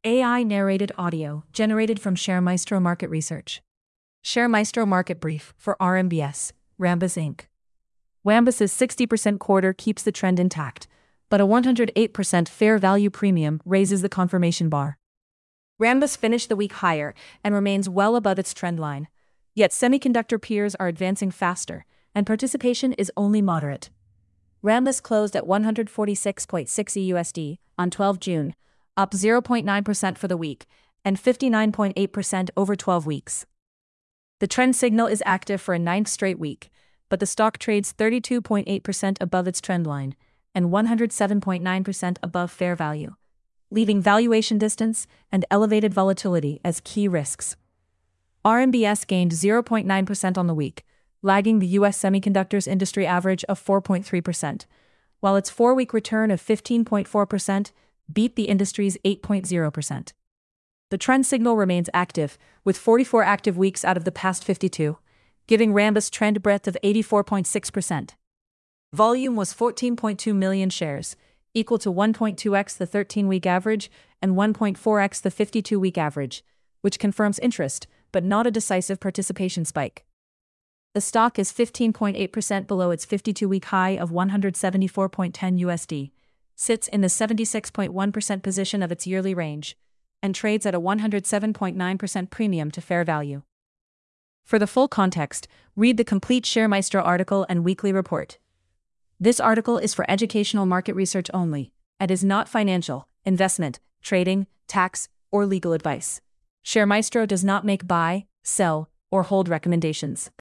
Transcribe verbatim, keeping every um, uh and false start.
A I-narrated audio generated from ShareMaestro Market Research. ShareMaestro Market Brief for R M B S, Rambus Incorporated. Rambus's sixty percent quarter keeps the trend intact, but a one hundred eight percent fair value premium raises the confirmation bar. Rambus finished the week higher and remains well above its trend line, yet semiconductor peers are advancing faster, and participation is only moderate. Rambus closed at one hundred forty-six point six E U S D on the twelfth of June, up zero point nine percent for the week, and fifty-nine point eight percent over twelve weeks. The trend signal is active for a ninth straight week, but the stock trades thirty-two point eight percent above its trend line and one hundred seven point nine percent above fair value, leaving valuation distance and elevated volatility as key risks. R M B S gained zero point nine percent on the week, lagging the U S semiconductors industry average of four point three percent, while its four-week return of fifteen point four percent beat the industry's eight point zero percent. The trend signal remains active, with forty-four active weeks out of the past fifty-two, giving Rambus trend breadth of eighty-four point six percent. Volume was fourteen point two million shares, equal to one point two x the thirteen-week average and one point four x the fifty-two-week average, which confirms interest, but not a decisive participation spike. The stock is fifteen point eight percent below its fifty-two-week high of one hundred seventy-four point one zero U S D, sits in the seventy-six point one percent position of its yearly range, and trades at a one hundred seven point nine percent premium to fair value. For the full context, read the complete ShareMaestro article and weekly report. This article is for educational market research only, and is not financial, investment, trading, tax, or legal advice. ShareMaestro does not make buy, sell, or hold recommendations.